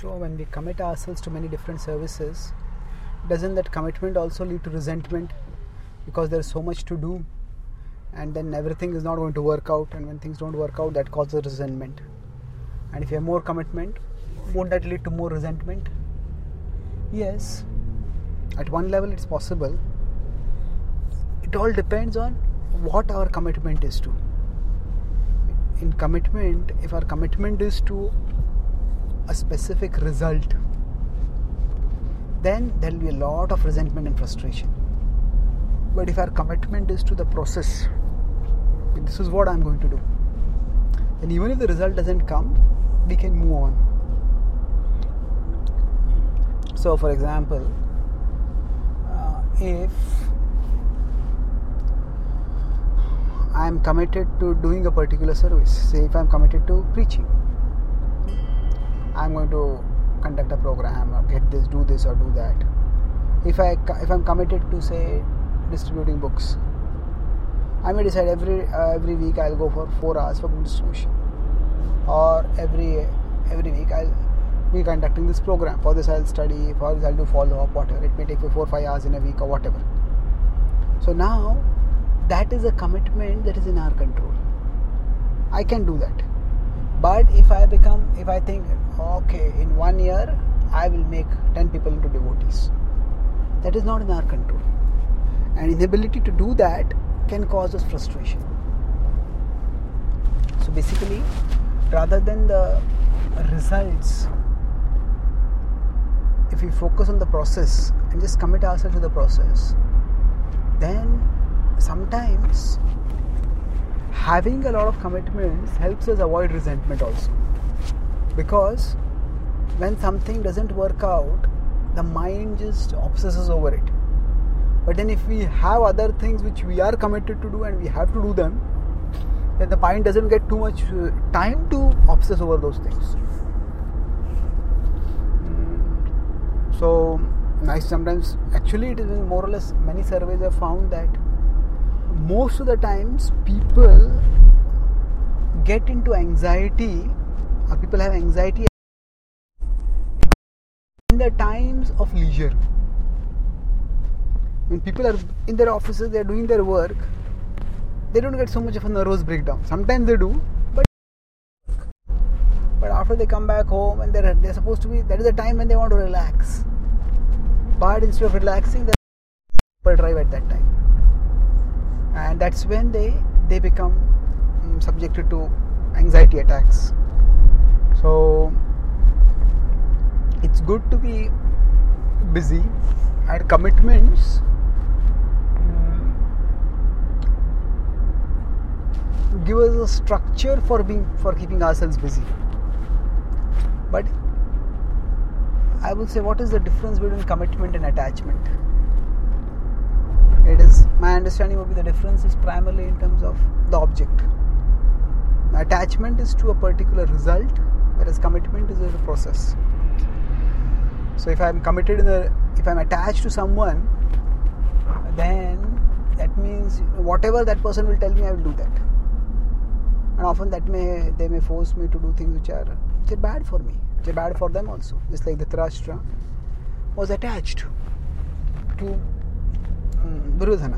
So when we commit ourselves to many different services, doesn't that commitment also lead to resentment? Because there's so much to do, and then everything is not going to work out, and when things don't work out, that causes resentment. And if you have more commitment, won't that lead to more resentment? Yes, at one level it's possible. It all depends on what our commitment is to. In commitment, if our commitment is to a specific result, then there will be a lot of resentment and frustration. But if our commitment is to the process, this is what I'm going to do, then even if the result doesn't come, we can move on. So for example, if I'm committed to doing a particular service, say if I'm committed to preaching, I'm going to conduct a program or get this, do this or do that. If I'm committed to, say, distributing books, I may decide every week I'll go for 4 hours for book distribution, or every week I'll be conducting this program. For this I'll study, for this I'll do follow-up, whatever. It may take me 4 or 5 hours in a week or whatever. So now that is a commitment that is in our control. I can do that. But if I think, okay, in 1 year I will make 10 people into devotees, that is not in our control. And inability to do that can cause us frustration. So basically, rather than the results, if we focus on the process and just commit ourselves to the process, then sometimes having a lot of commitments helps us avoid resentment also. Because when something doesn't work out, the mind just obsesses over it. But then if we have other things which we are committed to do and we have to do them, then the mind doesn't get too much time to obsess over those things. So nice. Sometimes actually it is more or less, many surveys have found that most of the times people get into anxiety, or people have anxiety in the times of leisure. When people are in their offices, they are doing their work, they don't get so much of a nervous breakdown. Sometimes they do, but after they come back home and they're supposed to be, that is the time when they want to relax. But instead of relaxing, they drive at that time. And that's when they become subjected to anxiety attacks. So it's good to be busy, and commitments give us a structure for keeping ourselves busy. But I would say, what is the difference between commitment and attachment? My understanding would be the difference is primarily in terms of the object. Attachment is to a particular result, whereas commitment is a process. So if I'm attached to someone, then that means whatever that person will tell me, I will do that. And often they may force me to do things which are bad for me, which are bad for them also. Just like Dhritarashtra was attached to Duryodhana,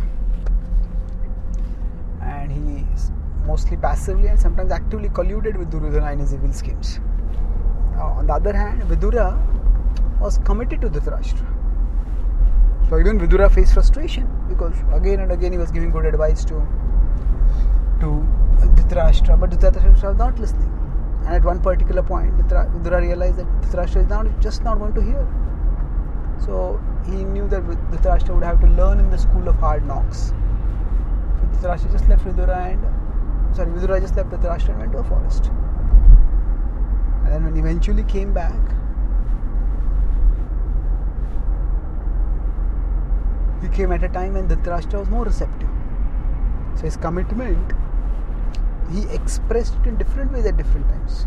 and he mostly passively and sometimes actively colluded with Duryodhana in his evil schemes. On the other hand, Vidura was committed to Dhritarashtra. So even Vidura faced frustration, because again and again he was giving good advice to Dhritarashtra, but Dhritarashtra was not listening. And at one particular point, Vidura realized that Dhritarashtra is just not going to hear. So he knew that Dhritarashtra would have to learn in the school of hard knocks. So Dhritarashtra just left Vidura just left Dhritarashtra and went to a forest. And then when he eventually came back, he came at a time when Dhritarashtra was more receptive. So his commitment, he expressed it in different ways at different times.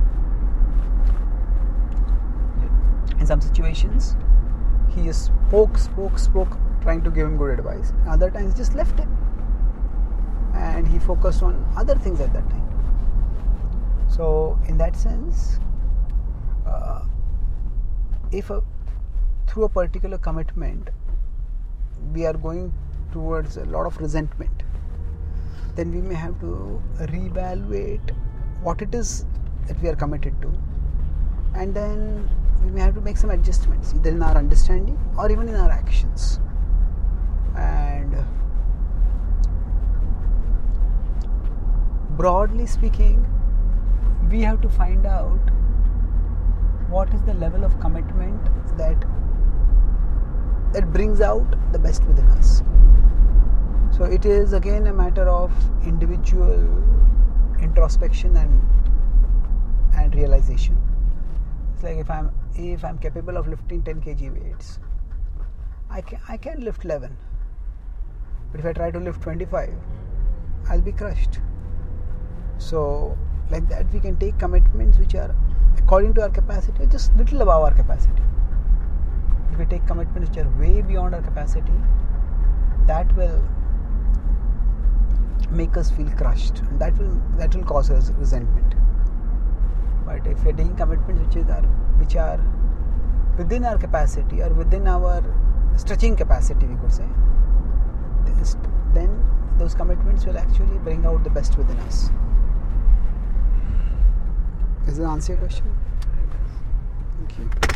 In some situations, he just spoke, trying to give him good advice. Other times, just left him, and he focused on other things at that time. So, in that sense, if through a particular commitment we are going towards a lot of resentment, then we may have to reevaluate what it is that we are committed to, and then we may have to make some adjustments either in our understanding or even in our actions. And broadly speaking, we have to find out what is the level of commitment that brings out the best within us. So it is again a matter of individual introspection and realization. It's like if I'm capable of lifting 10 kg weights, I can lift 11. But if I try to lift 25, I'll be crushed. So like that, we can take commitments which are according to our capacity, or just little above our capacity. If we take commitments which are way beyond our capacity, that will make us feel crushed, and that will cause us resentment. But if we are taking commitments which are within our capacity or within our stretching capacity, we could say, then those commitments will actually bring out the best within us. Does that answer your question? Thank you.